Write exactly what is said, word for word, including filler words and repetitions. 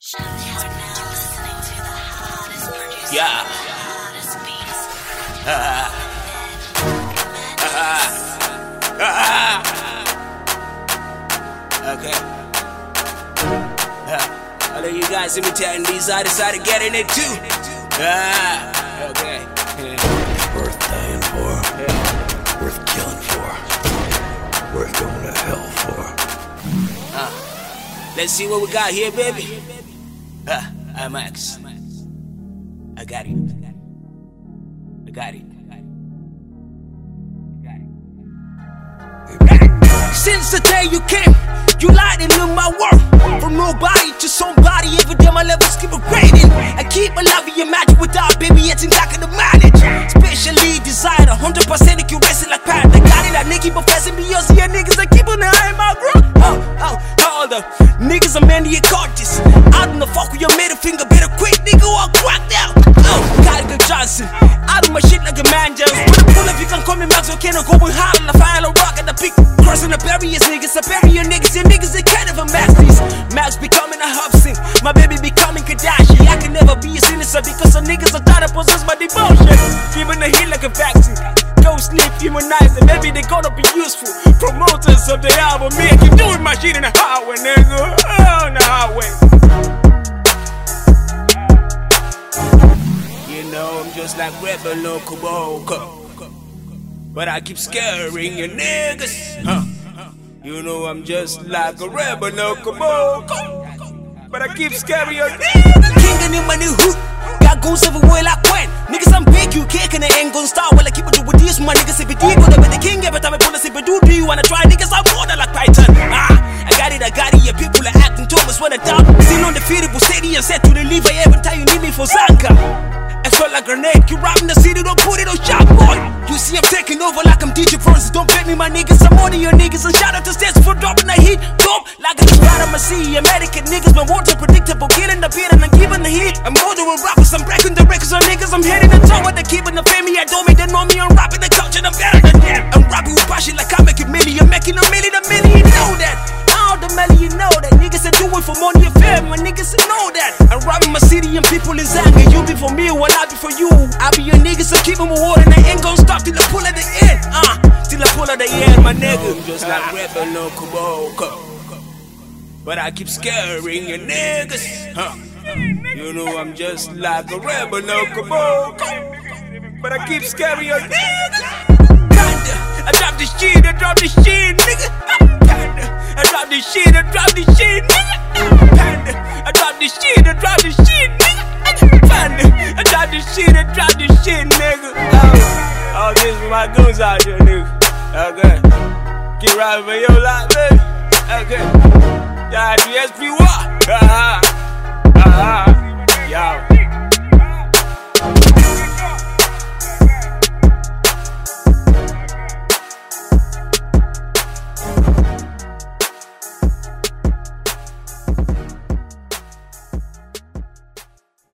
Yeah. Uh, uh, uh, okay. Uh, all of you guys imitating these, I decided getting it too. Uh, okay. Yeah. Worth dying for. Yeah. Worth killing for. Worth going to hell for. Uh, let's see what we got here, baby. Uh, I'm Max. I got it. I got it. Since the day you came, you lighting up my world. From nobody to somebody, every day my levels keep upgrading. I keep my love in your magic without baby, it's in lack of the manage. Specially designed, one hundred percent accuracy like parrot. I got it like Nicki professing me, you see niggas I keep on the eye in my bro. Oh, oh, hold up. Niggas are many you caught this. I don't know fuck with your middle finger, better quick, nigga, walk cracked out. Oh, Cardigan Johnson. I do my shit like a man just. When I pull up, you can call me Max, okay, no going hard on the fire, no rock at the peak. Crossing the barriers, niggas, I bury your niggas, your niggas, they kind of a masterpiece. Max becoming a hub sing, my baby becoming Kardashian. I can never be a sinister because some niggas are trying to possess my devotion. Giving the heat like a vaccine. Go sleep, humanize it, maybe they gonna be useful. Promoters of the album, me, I keep doing my shit in the highway, nigga. Oh, in the highway. You know, I'm just like Rebel Loco Boco, but I keep scaring your niggas, huh? You know I'm just like a Rebel Loco Boco, but I keep scaring your niggas. King in my new hood, got goons everywhere like when. Niggas I'm big, you cake and I ain't gon' start. Well I keep it do with this, my niggas if it deep, but I'm the king every time I pull a sip, do do you wanna try? Niggas I'm more than like Python. Ah, I got it, I got it, yeah, people are acting Thomas when I talk. Still undefeatable city and set to the liver every time you need me for Zanka. I felt like a grenade, you robbing the city, don't put it on shop, boy. You see I'm taking over like I'm D J Francis, don't pay me my niggas, I'm more than your niggas. And shout out to Stats for dropping the heat, dope, like a spot on my sea. American niggas, my words are predictable, getting the beat and I'm giving the heat. I'm more than rappers, I'm breaking the records on niggas, I'm hitting the top with the keeping the family. I don't make them know me, I'm rapping the culture, I'm better than them. I'm rapping with passion like I make a million, I'm making a million, a million, you know that. All the money, you know that. Niggas are doing for money and fame, my niggas know that. I'm robbing my city and people in Zanga. You be for me, while I be for you. I be your niggas, so keep them water and I ain't gon' stop till I pull at the end. Uh, till I pull at the end, my nigga. I'm just like Rebel Loco Boco, but I keep scaring your niggas, huh? You know I'm just like a Rebel Loco Boco, but I keep scaring your niggas. I drop this shit, I drop this shit, nigga. I drop this shit, I drop this shit, nigga. I drop this shit, I drop this shit, nigga. I drop this shit, I drop this shit, nigga. Oh, all this for my goons out here, nigga. Okay. Keep riding for your life, baby. Okay. Yeah, D S P Y.